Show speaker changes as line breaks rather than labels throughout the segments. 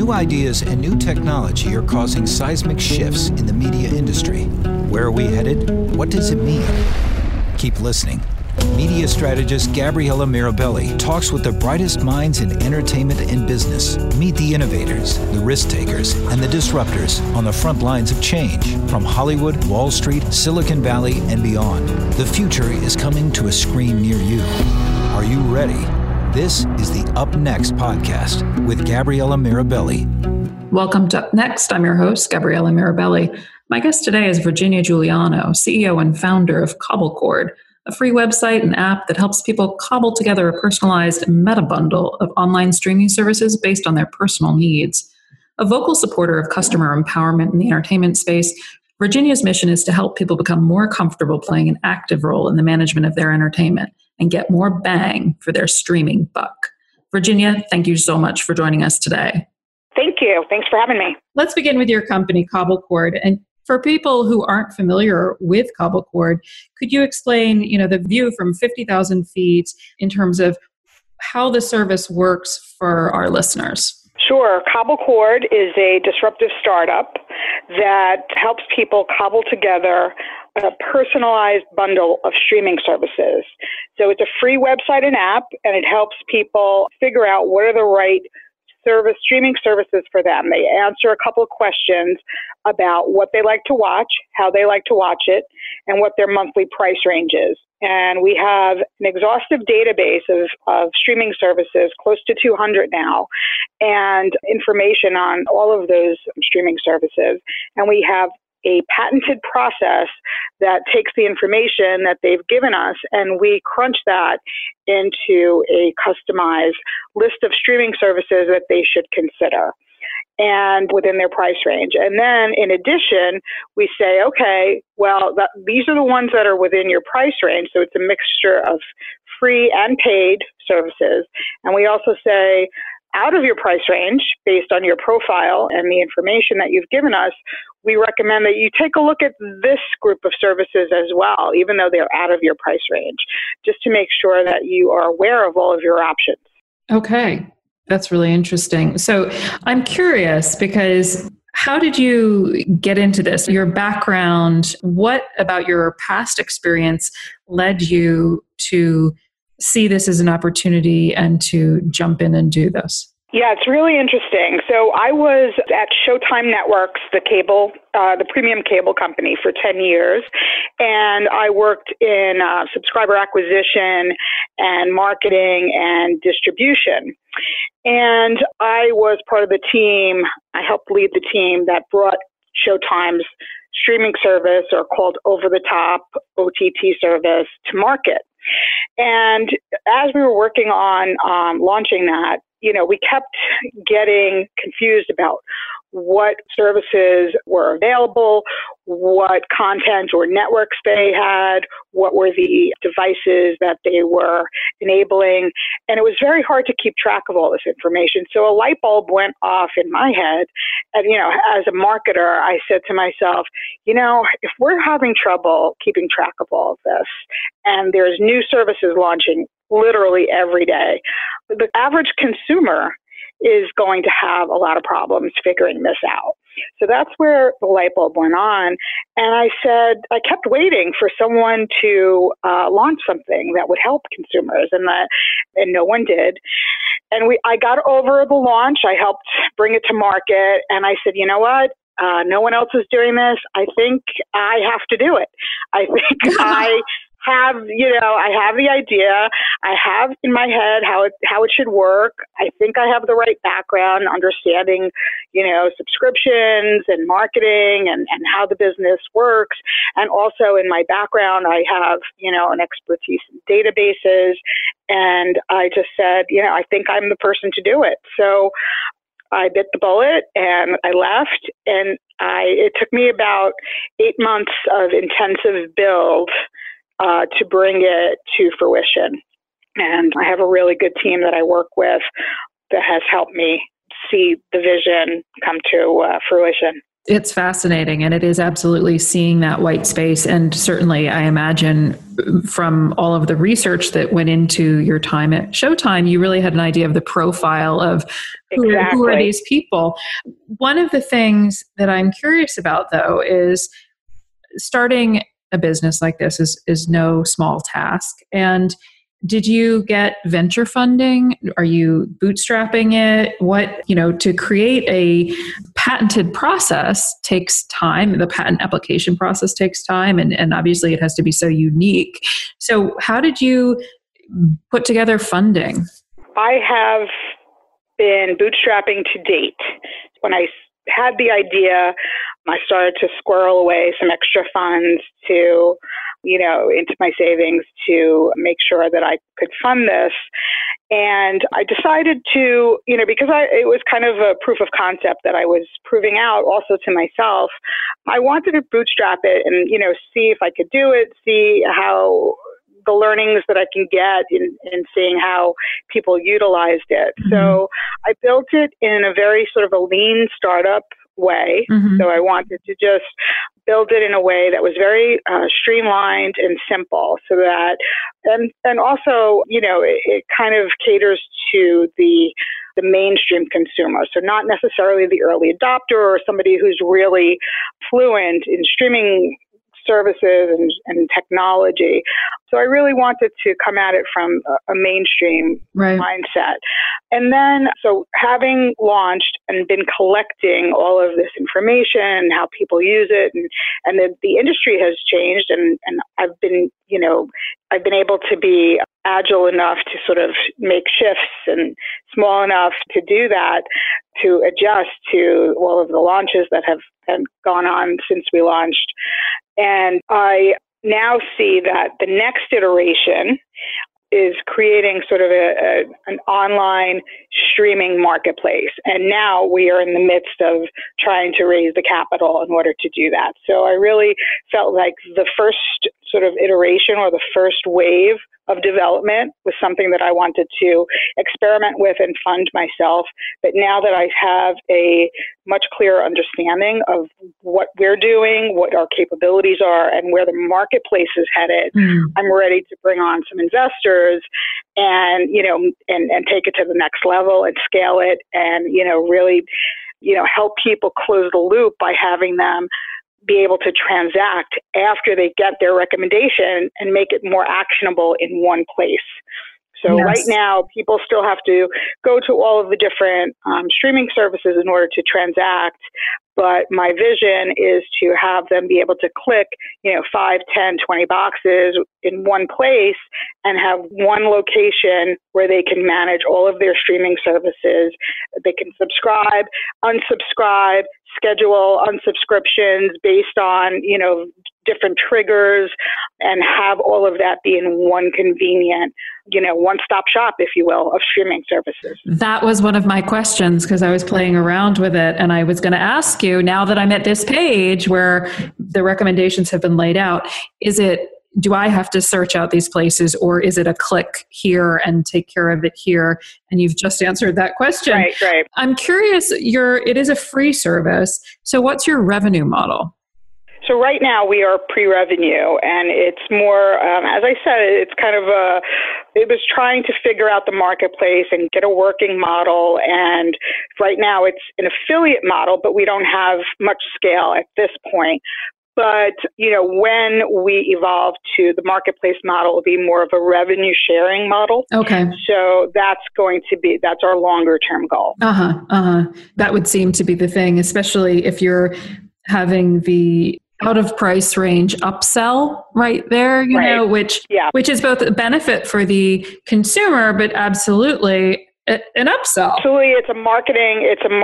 New ideas and new technology are causing seismic shifts in the media industry. Where are we headed? What does it mean? Keep listening. Media strategist Gabriella Mirabelli talks with the brightest minds in entertainment and business. Meet the innovators, the risk takers, and the disruptors on the front lines of change from Hollywood, Wall Street, Silicon Valley, and beyond. The future is coming to a screen near you. Are you ready? This is the Up Next podcast with Gabriella Mirabelli.
Welcome to Up Next. I'm your host, Gabriella Mirabelli. My guest today is Virginia Giuliano, CEO and founder of CobbleCord, a free website and app that helps people cobble together a personalized meta bundle of online streaming services based on their personal needs. A vocal supporter of customer empowerment in the entertainment space, Virginia's mission is to help people become more comfortable playing an active role in the management of their entertainment and get more bang for their streaming buck. Virginia, thank you so much for joining us today.
Thank you. Thanks for having me.
Let's begin with your company, CobbleCord. And for people who aren't familiar with CobbleCord, could you explain, the view from 50,000 feet in terms of how the service works for our listeners?
Sure. CobbleCord is a disruptive startup that helps people cobble together a personalized bundle of streaming services. So it's a free website and app, and it helps people figure out what are the right streaming services for them. They answer a couple of questions about what they like to watch, how they like to watch it, and what their monthly price range is. And we have an exhaustive database of streaming services, close to 200 now, and information on all of those streaming services. And we have a patented process that takes the information that they've given us, and we crunch that into a customized list of streaming services that they should consider and within their price range. And then in addition, we say, okay, well, these are the ones that are within your price range. So it's a mixture of free and paid services. And we also say, out of your price range, based on your profile and the information that you've given us, we recommend that you take a look at this group of services as well, even though they're out of your price range, just to make sure that you are aware of all of your options.
Okay, that's really interesting. So I'm curious because how did you get into this? Your background, what about your past experience led you to see this as an opportunity and to jump in and do this?
Yeah, it's really interesting. So I was at Showtime Networks, the premium cable company, for 10 years. And I worked in subscriber acquisition and marketing and distribution. And I was part of the team, I helped lead the team that brought Showtime's streaming service, or called over-the-top OTT service, to market. And as we were working on launching that, we kept getting confused about what services were available, what content or networks they had, what were the devices that they were enabling. And it was very hard to keep track of all this information. So a light bulb went off in my head. And, as a marketer, I said to myself, if we're having trouble keeping track of all of this, and there's new services launching literally every day, the average consumer is going to have a lot of problems figuring this out. So that's where the light bulb went on. And I kept waiting for someone to launch something that would help consumers, and no one did. And I got over the launch. I helped bring it to market, and I said, you know what? No one else is doing this. I think I have to do it. I think I have the idea. I have in my head how it should work. I think I have the right background, understanding, subscriptions and marketing and how the business works. And also in my background, I have, an expertise in databases. And I just said, I think I'm the person to do it. So I bit the bullet and I left, and it took me about 8 months of intensive build to bring it to fruition. And I have a really good team that I work with that has helped me see the vision come to fruition.
It's fascinating, and it is absolutely seeing that white space. And certainly, I imagine from all of the research that went into your time at Showtime, you really had an idea of the profile of who are these people. One of the things that I'm curious about, though, is starting a business like this is no small task. And did you get venture funding? Are you bootstrapping it? To create a patented process takes time. The patent application process takes time, and obviously it has to be so unique. So how did you put together funding?
I have been bootstrapping to date. When I had the idea, I started to squirrel away some extra funds to into my savings to make sure that I could fund this. And I decided to, because it was kind of a proof of concept that I was proving out also to myself, I wanted to bootstrap it and, see if I could do it, see how the learnings that I can get in seeing how people utilized it. Mm-hmm. So I built it in a very sort of a lean startup way. Mm-hmm. So I wanted to just build it in a way that was very streamlined and simple, so that, and also, it kind of caters to the mainstream consumer. So not necessarily the early adopter or somebody who's really fluent in streaming services and technology. So I really wanted to come at it from a mainstream mindset. And then, so having launched and been collecting all of this information, how people use it, and the industry has changed, and I've been, I've been able to be agile enough to sort of make shifts and small enough to do that, to adjust to all of the launches that have gone on since we launched. And I now see that the next iteration is creating sort of an online streaming marketplace. And now we are in the midst of trying to raise the capital in order to do that. So I really felt like the first sort of iteration or the first wave of development was something that I wanted to experiment with and fund myself. But now that I have a much clearer understanding of what we're doing, what our capabilities are, and where the marketplace is headed, I'm ready to bring on some investors and, and take it to the next level and scale it and, really, help people close the loop by having them be able to transact after they get their recommendation and make it more actionable in one place. So right now, people still have to go to all of the different streaming services in order to transact. But my vision is to have them be able to click, 5, 10, 20 boxes in one place and have one location where they can manage all of their streaming services. They can subscribe, unsubscribe, schedule unsubscriptions based on, different triggers, and have all of that be in one convenient, one-stop shop, if you will, of streaming services.
That was one of my questions because I was playing around with it, and I was going to ask you, now that I'm at this page where the recommendations have been laid out, do I have to search out these places, or is it a click here and take care of it here? And you've just answered that question.
Right.
I'm curious, it is a free service. So what's your revenue model?
So right now we are pre-revenue, and it's more, as I said, it's kind of it was trying to figure out the marketplace and get a working model. And right now it's an affiliate model, but we don't have much scale at this point. But, when we evolve to the marketplace model, it'll be more of a revenue sharing model.
Okay.
So that's our longer term goal.
That would seem to be the thing, especially if you're having the out of price range upsell right there, which is both a benefit for the consumer, but absolutely an upsell.
Absolutely. It's a marketing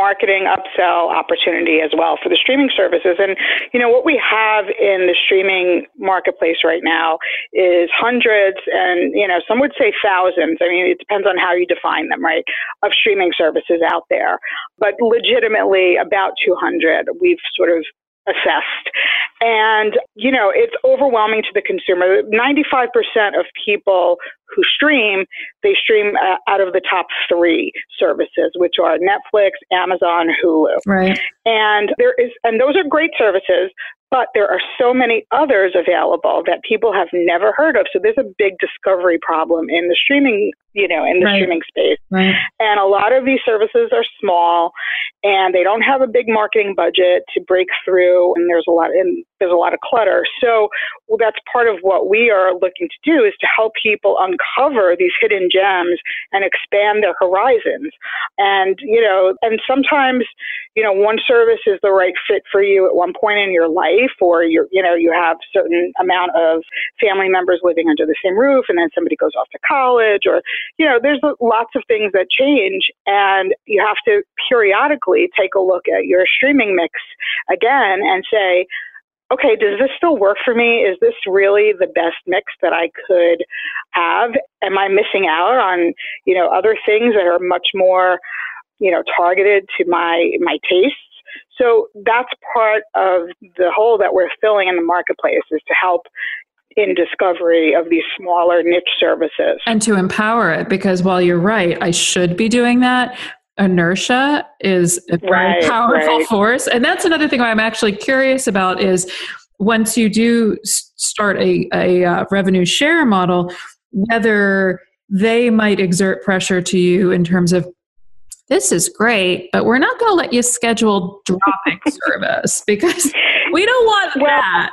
upsell opportunity as well for the streaming services. And, what we have in the streaming marketplace right now is hundreds and, some would say thousands. I mean, it depends on how you define them, right, of streaming services out there. But legitimately about 200 we've sort of assessed. And, it's overwhelming to the consumer. 95% of people who stream, they stream out of the top 3 services, which are Netflix, Amazon, Hulu.
Right.
And those are great services, but there are so many others available that people have never heard of. So there's a big discovery problem in the streaming, streaming space.
Right.
And a lot of these services are small and they don't have a big marketing budget to break through. And there's a lot of clutter. So that's part of what we are looking to do, is to help people uncover these hidden gems and expand their horizons. And, and sometimes, one service is the right fit for you at one point in your life, or you have certain amount of family members living under the same roof, and then somebody goes off to college, or, there's lots of things that change, and you have to periodically take a look at your streaming mix again and say, okay, does this still work for me? Is this really the best mix that I could have? Am I missing out on, other things that are much more, targeted to my tastes? So that's part of the hole that we're filling in the marketplace, is to help in discovery of these smaller niche services.
And to empower it, because while you're right, I should be doing that, inertia is a very powerful force. And that's another thing I'm actually curious about, is once you do start a revenue share model, whether they might exert pressure to you in terms of, this is great, but we're not going to let you schedule dropping service because we don't want that.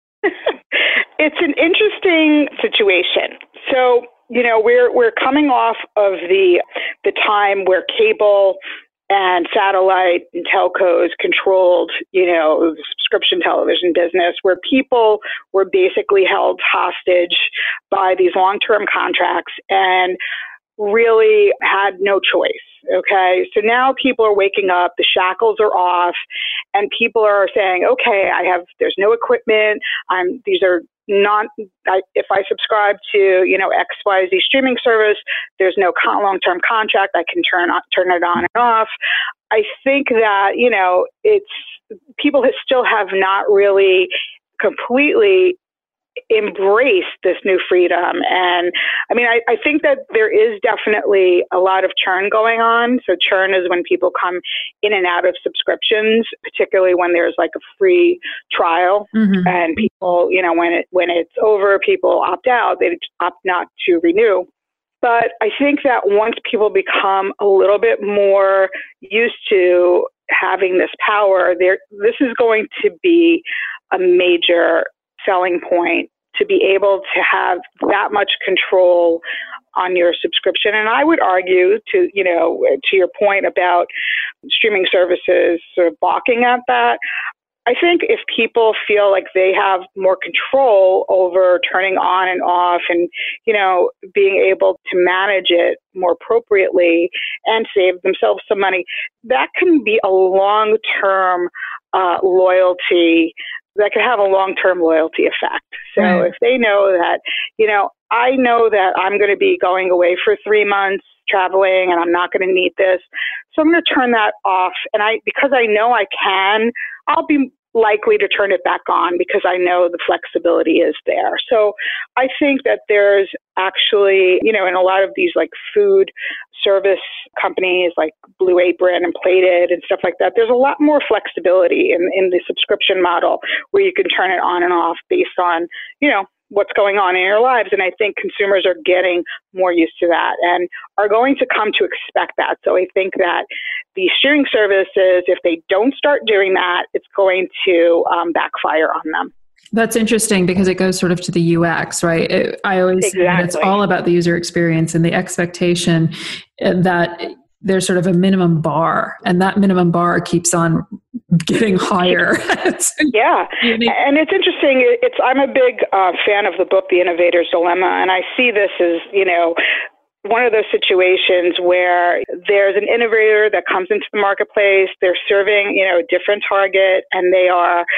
It's an interesting situation. So, we're coming off of the time where cable and satellite and telcos controlled, the subscription television business, where people were basically held hostage by these long-term contracts and really had no choice. Okay. So now people are waking up, the shackles are off, and people are saying, okay, there's no equipment. If I subscribe to, XYZ streaming service, there's no long-term contract. I can turn it on and off. I think that, people still have not really completely embrace this new freedom. And I think that there is definitely a lot of churn going on. So churn is when people come in and out of subscriptions, particularly when there's like a free trial, and people, when it's over, people opt out, they opt not to renew. But I think that once people become a little bit more used to having this power, this is going to be a major selling point, to be able to have that much control on your subscription. And I would argue, to your point about streaming services sort of balking at that, I think if people feel like they have more control over turning on and off and, being able to manage it more appropriately and save themselves some money, that can be a long-term loyalty. That could have a long-term loyalty effect. So if they know that, I know that I'm going to be going away for 3 months traveling and I'm not going to need this, so I'm going to turn that off. And because I know I can, I'll be likely to turn it back on because I know the flexibility is there. So I think that there's actually, in a lot of these like food service companies like Blue Apron and Plated and stuff like that, there's a lot more flexibility in the subscription model where you can turn it on and off based on, what's going on in your lives. And I think consumers are getting more used to that and are going to come to expect that. So I think that the streaming services, if they don't start doing that, it's going to backfire on them.
That's interesting because it goes sort of to the UX, right? I always say that it's all about the user experience and the expectation that there's sort of a minimum bar, and that minimum bar keeps on getting higher.
Yeah. And it's interesting. I'm a big fan of the book, The Innovator's Dilemma. And I see this as, one of those situations where there's an innovator that comes into the marketplace, they're serving, a different target, and they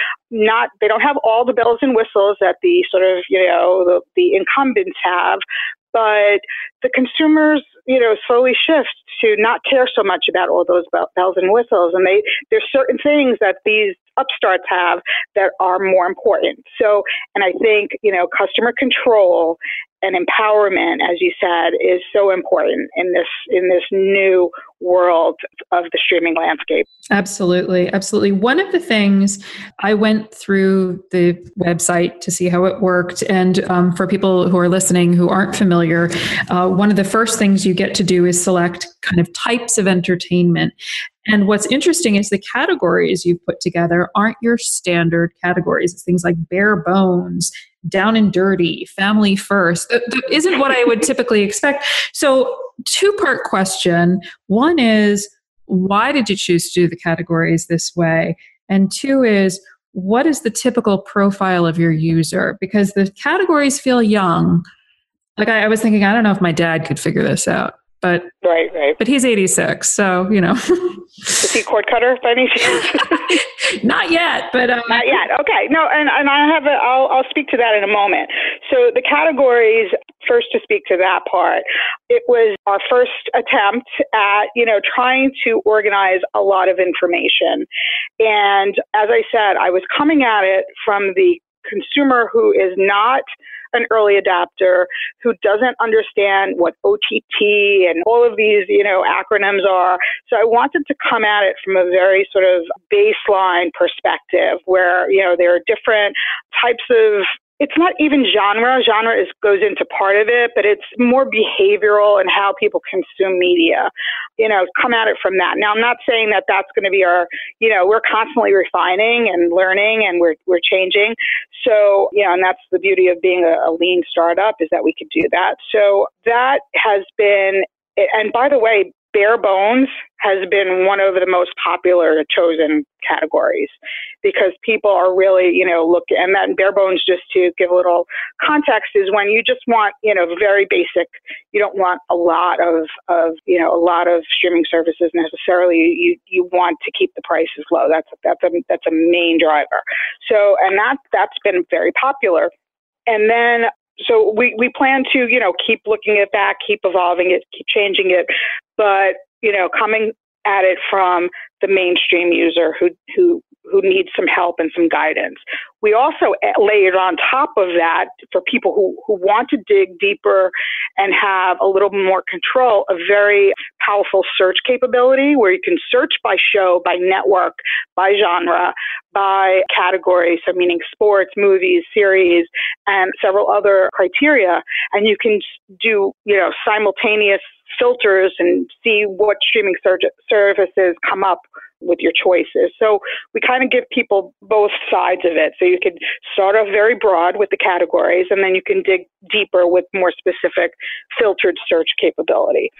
don't have all the bells and whistles that the sort of, the incumbents have, but the consumers, slowly shift to not care so much about all those bells and whistles. And there's certain things that these upstarts have that are more important. So, and I think, customer control and empowerment, as you said, is so important in this new world of the streaming landscape.
Absolutely. Absolutely. One of the things, I went through the website to see how it worked. And for people who are listening who aren't familiar, one of the first things you get to do is select kind of types of entertainment. And what's interesting is the categories you've put together aren't your standard categories. It's things like bare bones, down and dirty, family first. That isn't what I would typically expect. So, two-part question. One is, why did you choose to do the categories this way? And two is, what is the typical profile of your user? Because the categories feel young. Like I was thinking, I don't know if my dad could figure this out. But
right.
But he's 86, so
Is he cord cutter by any chance?
Not yet, but
not yet. Okay, no, and I'll speak to that in a moment. So the categories, first to speak to that part, it was our first attempt at trying to organize a lot of information, and as I said, I was coming at it from the consumer who is not an early adopter, who doesn't understand what OTT and all of these, acronyms are. So I wanted to come at it from a very sort of baseline perspective where, there are different types of, it's not even genre. Genre goes into part of it, but it's more behavioral and how people consume media. Come at it from that. Now, I'm not saying that that's going to be our, we're constantly refining and learning, and we're changing. So, and that's the beauty of being a lean startup, is that we could do that. So that has been, and by the way, bare bones has been one of the most popular chosen categories, because people are really, looking, and that bare bones, just to give a little context, is when you just want, very basic, you don't want a lot of streaming services necessarily. You want to keep the prices low. That's a main driver. So, and that's been very popular. And then, so we plan to, keep looking at that, keep evolving it, keep changing it, but, coming at it from the mainstream user who needs some help and some guidance. We also layered on top of that, for people who want to dig deeper and have a little more control, a very powerful search capability where you can search by show, by network, by genre, by category, so meaning sports, movies, series, and several other criteria. And you can do, simultaneous filters and see what streaming services come up with your choices. So we kind of give people both sides of it. So you could start off very broad with the categories, and then you can dig deeper with more specific filtered search capability.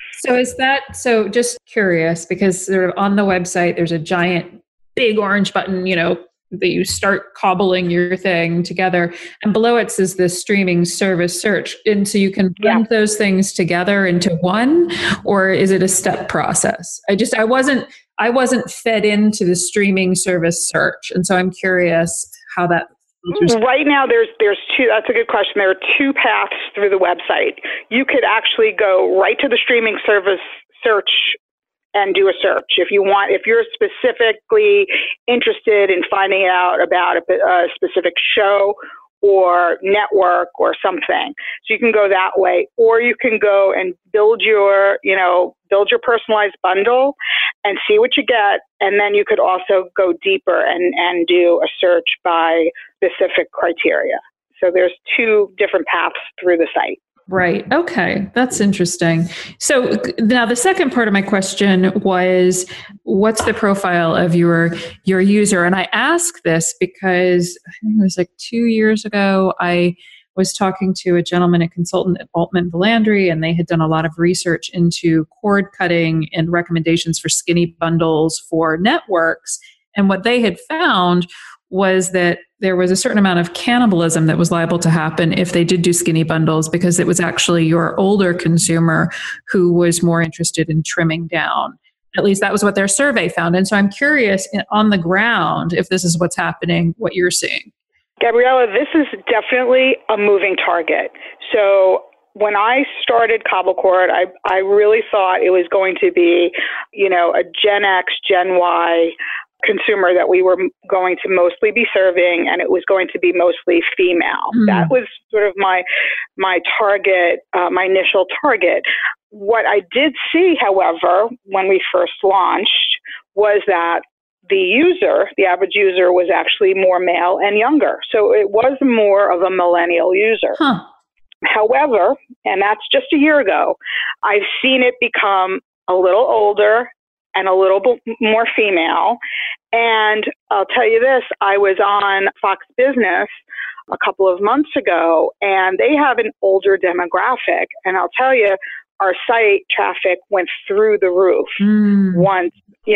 So just curious, because sort of on the website, there's a giant big orange button, that you start cobbling your thing together, and below it says the streaming service search. And so you can blend those things together into one, or is it a step process? I wasn't fed into the streaming service search. And so I'm curious how that filters.
Right now, there's two. That's a good question. There are two paths through the website. You could actually go right to the streaming service search and do a search if you're specifically interested in finding out about a specific show or network or something. So you can go that way, or you can go and build your personalized bundle and see what you get. And then you could also go deeper and do a search by specific criteria. So there's two different paths through the site.
Right. Okay. That's interesting. So now the second part of my question was, what's the profile of your user? And I ask this because I think it was like 2 years ago, I was talking to a gentleman, a consultant at Altman Valandry, and they had done a lot of research into cord cutting and recommendations for skinny bundles for networks. And what they had found was that there was a certain amount of cannibalism that was liable to happen if they did do skinny bundles, because it was actually your older consumer who was more interested in trimming down. At least that was what their survey found. And so I'm curious, on the ground, if this is what's happening, what you're seeing.
Gabriella, this is definitely a moving target. So when I started Cobblecord, I really thought it was going to be, a Gen X, Gen Y consumer that we were going to mostly be serving, and it was going to be mostly female. That was sort of my target, my initial target. What I did see, however, when we first launched was that the average user was actually more male and younger. So it was more of a millennial user.
Huh.
However, and that's just a year ago, I've seen it become a little older and a little bit more female. And I'll tell you this, I was on Fox Business a couple of months ago, and they have an older demographic. And I'll tell you, our site traffic went through the roof once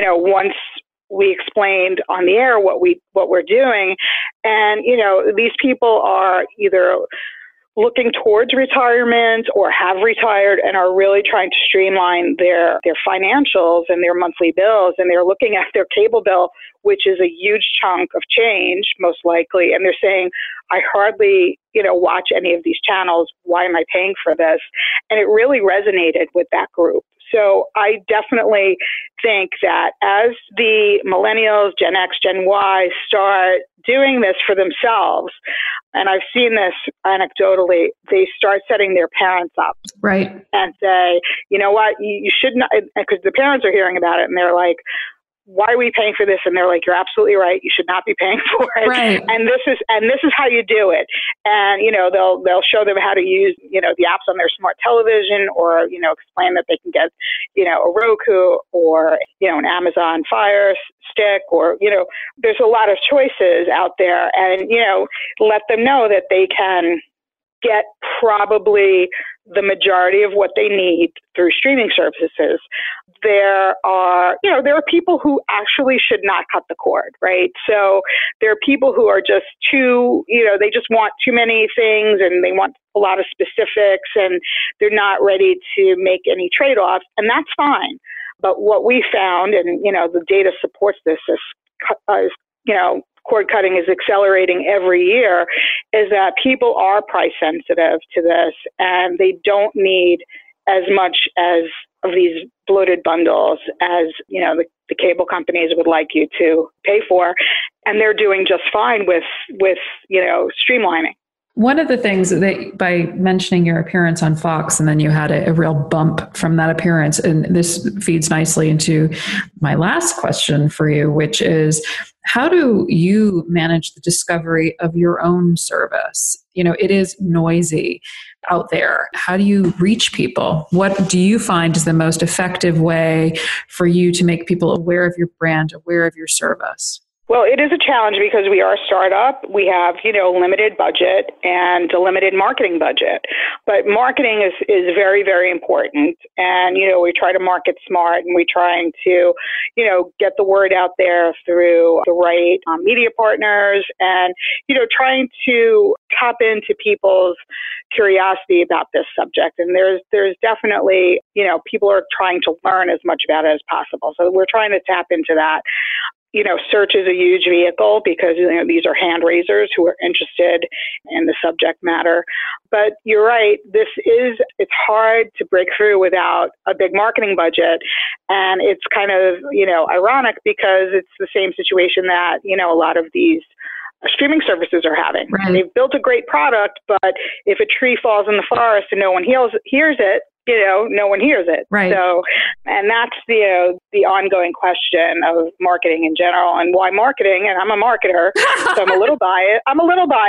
we explained on the air what we're doing. And, these people are either looking towards retirement or have retired and are really trying to streamline their financials and their monthly bills. And they're looking at their cable bill, which is a huge chunk of change, most likely. And they're saying, I hardly, watch any of these channels. Why am I paying for this? And it really resonated with that group. So I definitely think that as the millennials, Gen X, Gen Y start doing this for themselves, and I've seen this anecdotally, they start setting their parents up.
Right.
And say, you know what, you should not, because the parents are hearing about it and they're like, why are we paying for this? And they're like, you're absolutely right. You should not be paying for it.
Right.
And this is how you do it. And, they'll show them how to use, the apps on their smart television, or, explain that they can get, a Roku or, an Amazon Fire Stick, or, there's a lot of choices out there, and, let them know that they can get probably the majority of what they need through streaming services. There are people who actually should not cut the cord, right? So there are people who are just too, they just want too many things and they want a lot of specifics and they're not ready to make any trade-offs, and that's fine. But what we found, and, the data supports this, is cord cutting is accelerating every year, is that people are price sensitive to this, and they don't need as much as of these bloated bundles as, the cable companies would like you to pay for. And they're doing just fine with streamlining.
One of the things that, by mentioning your appearance on Fox, and then you had a real bump from that appearance, and this feeds nicely into my last question for you, which is, how do you manage the discovery of your own service? It is noisy out there. How do you reach people? What do you find is the most effective way for you to make people aware of your brand, aware of your service?
Well, it is a challenge because we are a startup. We have, limited budget and a limited marketing budget. But marketing is very, very important. And, we try to market smart, and we're trying to, get the word out there through the right media partners, and, trying to tap into people's curiosity about this subject. And there's definitely, people are trying to learn as much about it as possible. So we're trying to tap into that. Search is a huge vehicle because, these are hand raisers who are interested in the subject matter. But you're right, it's hard to break through without a big marketing budget. And it's kind of, ironic because it's the same situation that, a lot of these streaming services are having.
Right.
They've built a great product, but if a tree falls in the forest and no one hears it, no one hears it.
Right.
So, and that's the ongoing question of marketing in general, and why marketing. And I'm a marketer, so I'm a little biased. I'm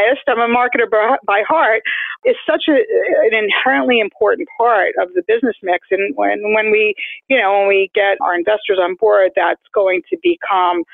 a marketer by heart. Is such an inherently important part of the business mix. And when we get our investors on board, that's going to become,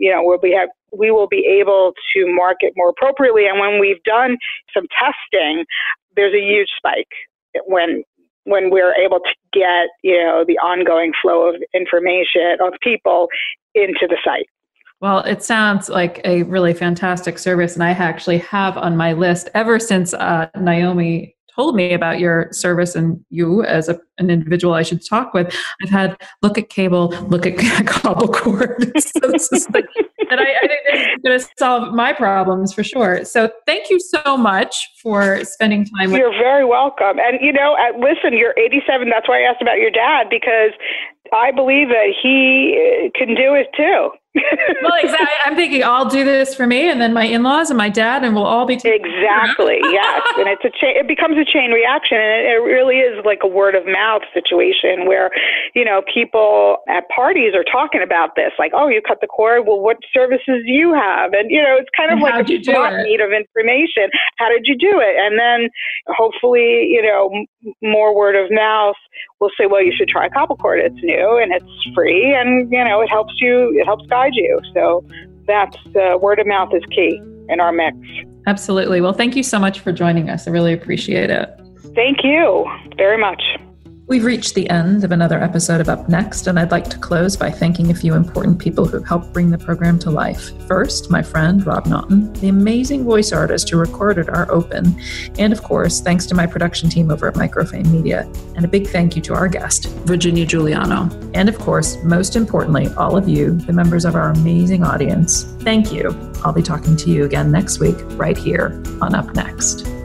we will be able to market more appropriately. And when we've done some testing, there's a huge spike when we're able to get, the ongoing flow of information of people into the site.
Well, it sounds like a really fantastic service. And I actually have on my list, ever since Naomi told me about your service and you as an individual I should talk with, I've had look at cable, look at cobble cord. So this is and I think it's going to solve my problems for sure. So thank you so much for spending time with me.
You're very welcome. And, listen, you're 87. That's why I asked about your dad, because I believe that he can do it too.
Well, exactly. I'm thinking I'll do this for me, and then my in-laws and my dad, and we'll all be
exactly. Yes, and it becomes a chain reaction, and it really is like a word of mouth situation where, people at parties are talking about this, like, oh, you cut the cord. Well, what services do you have? And it's kind of like a swap meet of information. How did you do it? And then hopefully, more word of mouth will say, well, you should try Cobble Cord. It's new and it's free, and it helps guide you. So that's word of mouth is key in our mix.
Absolutely. Well, thank you so much for joining us. I really appreciate it.
Thank you very much.
We've reached the end of another episode of Up Next, and I'd like to close by thanking a few important people who've helped bring the program to life. First, my friend, Rob Naughton, the amazing voice artist who recorded our open. And of course, thanks to my production team over at Microfame Media. And a big thank you to our guest, Virginia Giuliano. And of course, most importantly, all of you, the members of our amazing audience. Thank you. I'll be talking to you again next week, right here on Up Next.